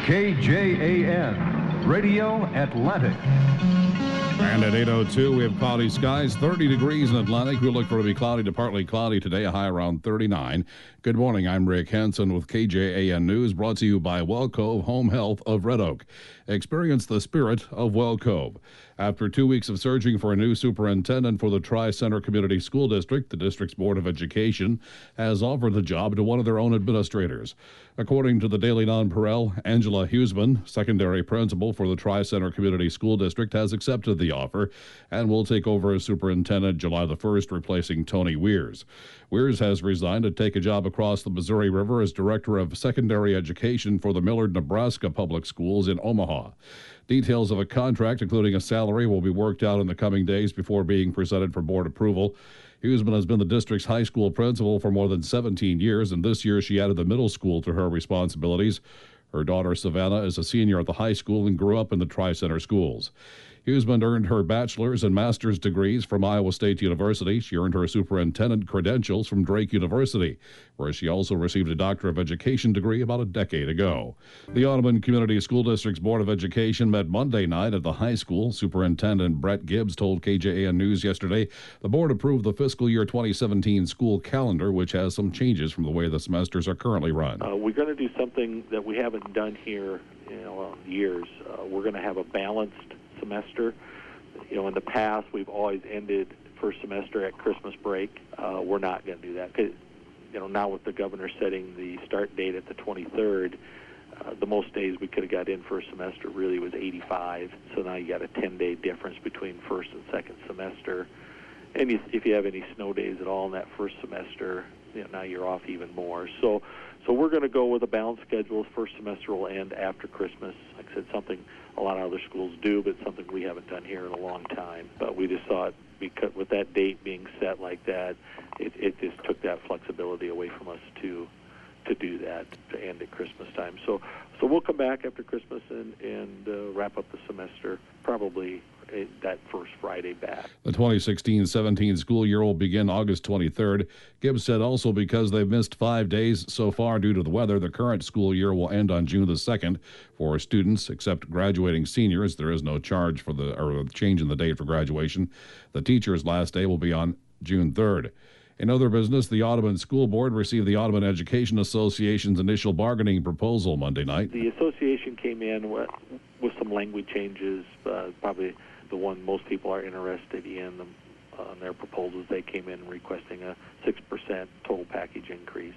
KJAN, Radio Atlantic. And at 8:02, we have cloudy skies, 30 degrees in Atlantic. We look for it to be cloudy to partly cloudy today, a high around 39. Good morning, I'm Rick Henson with KJAN News, brought to you by Well Cove Home Health of Red Oak. Experience the spirit of Well Cove. After 2 weeks of searching for a new superintendent for the Tri-Center Community School District, the district's Board of Education has offered the job to one of their own administrators. According to the Daily Nonpareil, Angela Huseman, secondary principal for the Tri-Center Community School District, has accepted the offer and will take over as superintendent July the 1st, replacing Tony Weirs. Weirs has resigned to take a job across the Missouri River as director of secondary education for the Millard, Nebraska Public Schools in Omaha. Details of a contract, including a salary, will be worked out in the coming days before being presented for board approval. Huseman has been the district's high school principal for more than 17 years, and this year she added the middle school to her responsibilities. Her daughter, Savannah, is a senior at the high school and grew up in the Tri-Center schools. Huseman earned her bachelor's and master's degrees from Iowa State University. She earned her superintendent credentials from Drake University, where she also received a Doctor of Education degree about a decade ago. The Audubon Community School District's Board of Education met Monday night at the high school. Superintendent Brett Gibbs told KJAN News yesterday the board approved the fiscal year 2017 school calendar, which has some changes from the way the semesters are currently run. We're going to do something that we haven't done here years. We're going to have a balanced semester. In the past, we've always ended first semester at Christmas break. We're not going to do that because, now with the governor setting the start date at the 23rd, the most days we could have got in first semester really was 85. So now you got a 10-day difference between first and second semester. And if you have any snow days at all in that first semester, now you're off even more. So we're going to go with a balanced schedule. First semester will end after Christmas. Like I said, something a lot of other schools do, but something we haven't done here in a long time. But we just thought, because with that date being set like that, it just took that flexibility away from us to do that, to end at Christmas time. So we'll come back after Christmas and wrap up the semester probably that first Friday back. The 2016-17 school year will begin August 23rd. Gibbs said also because they've missed 5 days so far due to the weather, the current school year will end on June the 2nd. For students, except graduating seniors, there is no charge for the change in the date for graduation. The teacher's last day will be on June 3rd. In other business, the Audubon School Board received the Audubon Education Association's initial bargaining proposal Monday night. The association came in with some language changes, probably the one most people are interested in on their proposals. They came in requesting a 6% total package increase.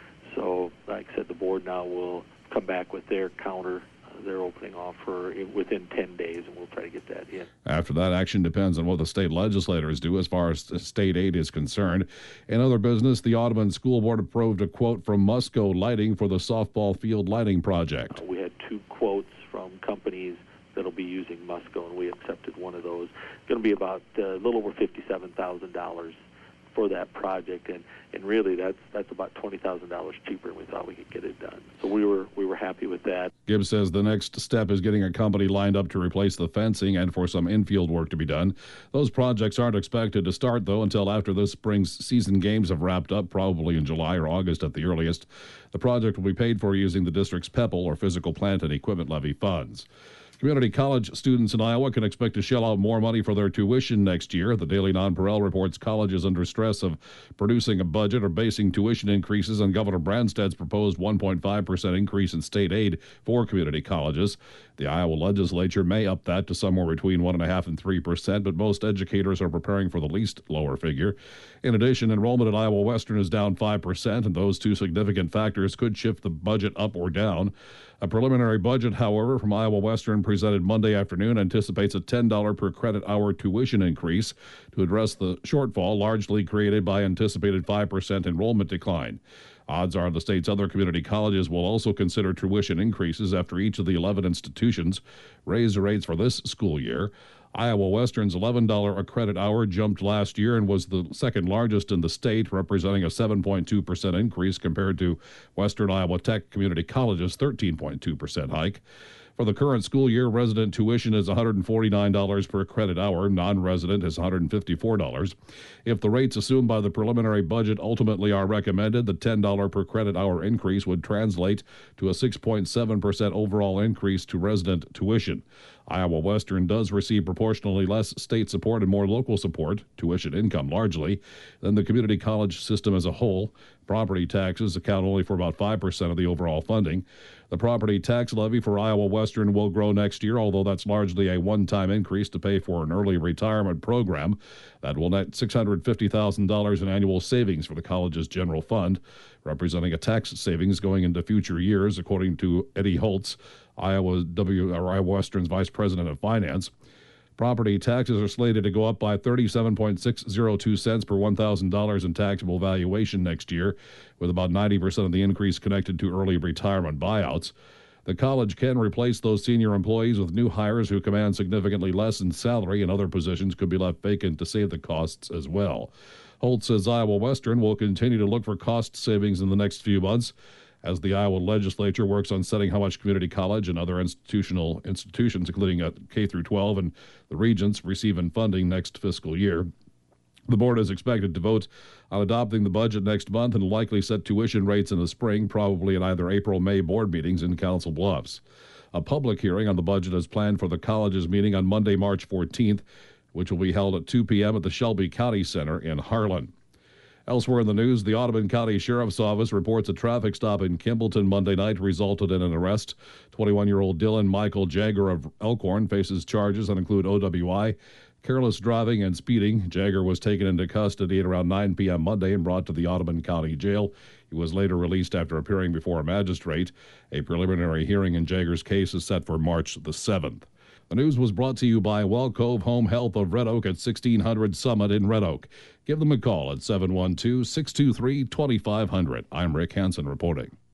So, like I said, the board now will come back with their counter, their opening offer within 10 days, and we'll try to get that in. After that, action depends on what the state legislators do as far as state aid is concerned. In other business, the Audubon School Board approved a quote from Musco Lighting for the softball field lighting project. We had 2 quotes from companies that'll be using Musco, and we accepted one of those. It's going to be about a little over $57,000 for that project, and really that's about $20,000 cheaper than we thought we could get it done. So we were happy with that. Gibbs says the next step is getting a company lined up to replace the fencing and for some infield work to be done. Those projects aren't expected to start, though, until after this spring's season games have wrapped up, probably in July or August at the earliest. The project will be paid for using the district's PEPAL, or Physical Plant and Equipment Levy funds. Community college students in Iowa can expect to shell out more money for their tuition next year. The Daily Nonpareil reports colleges under stress of producing a budget are basing tuition increases on Governor Branstad's proposed 1.5% increase in state aid for community colleges. The Iowa legislature may up that to somewhere between 1.5% and 3%, but most educators are preparing for the least lower figure. In addition, enrollment at Iowa Western is down 5%, and those 2 significant factors could shift the budget up or down. A preliminary budget, however, from Iowa Western presented Monday afternoon anticipates a $10 per credit hour tuition increase to address the shortfall largely created by anticipated 5% enrollment decline. Odds are the state's other community colleges will also consider tuition increases after each of the 11 institutions raised rates for this school year. Iowa Western's $11 a credit hour jumped last year and was the second largest in the state, representing a 7.2% increase compared to Western Iowa Tech Community College's 13.2% hike. For the current school year, resident tuition is $149 per credit hour. Non-resident is $154. If the rates assumed by the preliminary budget ultimately are recommended, the $10 per credit hour increase would translate to a 6.7% overall increase to resident tuition. Iowa Western does receive proportionally less state support and more local support, tuition income largely, than the community college system as a whole. Property taxes account only for about 5% of the overall funding. The property tax levy for Iowa Western will grow next year, although that's largely a one-time increase to pay for an early retirement program. That will net $650,000 in annual savings for the college's general fund, representing a tax savings going into future years, according to Eddie Holtz, Iowa Western's vice president of finance. Property taxes are slated to go up by 37.602 cents per $1,000 in taxable valuation next year, with about 90% of the increase connected to early retirement buyouts. The college can replace those senior employees with new hires who command significantly less in salary, and other positions could be left vacant to save the costs as well. Holt says Iowa Western will continue to look for cost savings in the next few months as the Iowa legislature works on setting how much community college and other institutions, including K through 12 and the regents, receive in funding next fiscal year. The board is expected to vote on adopting the budget next month and will likely set tuition rates in the spring, probably in either April or May board meetings in Council Bluffs. A public hearing on the budget is planned for the college's meeting on Monday, March 14th, which will be held at 2 p.m. at the Shelby County Center in Harlan. Elsewhere in the news, the Audubon County Sheriff's Office reports a traffic stop in Kimballton Monday night resulted in an arrest. 21-year-old Dylan Michael Jagger of Elkhorn faces charges that include OWI, careless driving, and speeding. Jagger was taken into custody at around 9 p.m. Monday and brought to the Audubon County Jail. He was later released after appearing before a magistrate. A preliminary hearing in Jagger's case is set for March the 7th. The news was brought to you by Well Cove Home Health of Red Oak at 1600 Summit in Red Oak. Give them a call at 712-623-2500. I'm Rick Hansen reporting.